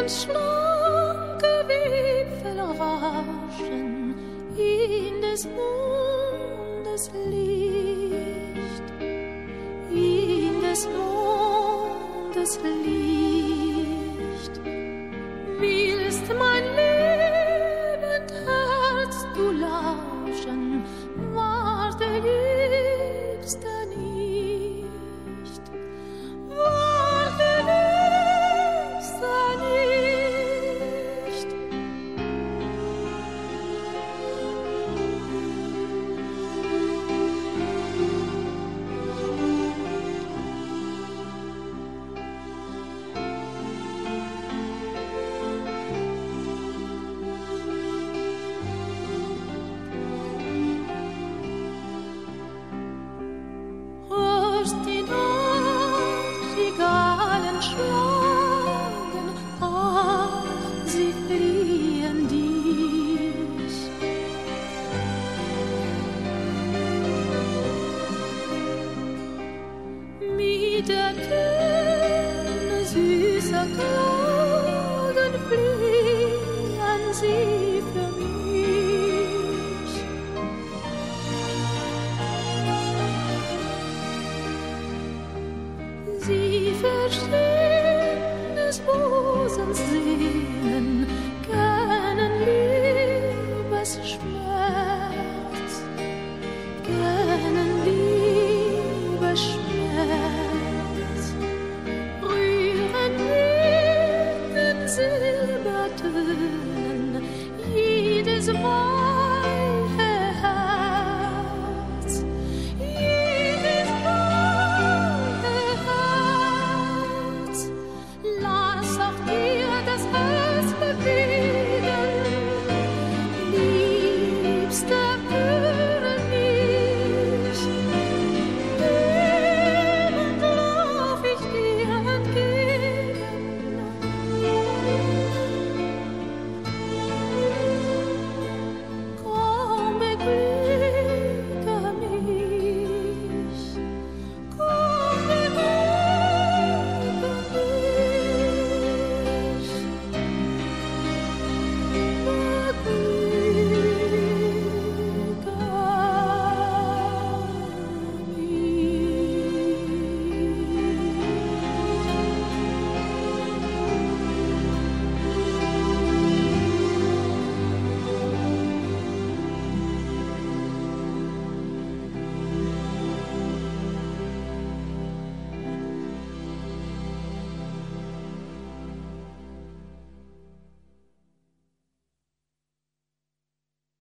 schlanke Wipfel rauschen in des Mondes Licht, in des Mondes Licht. Willst mein lebend Herz du lauschen, warte, Liebste, nicht. Warte, Liebste, nicht. Hörst die Nachtigallen schlagen, ach, sie fliehen dich. Mit der Töne süßer Klagen fliehen sie für mich. Sie verstehen des Busens Sehnen, kennen Liebesschmerz, kennen Liebesschmerz, rühren mit den Silbertönen jedes Wort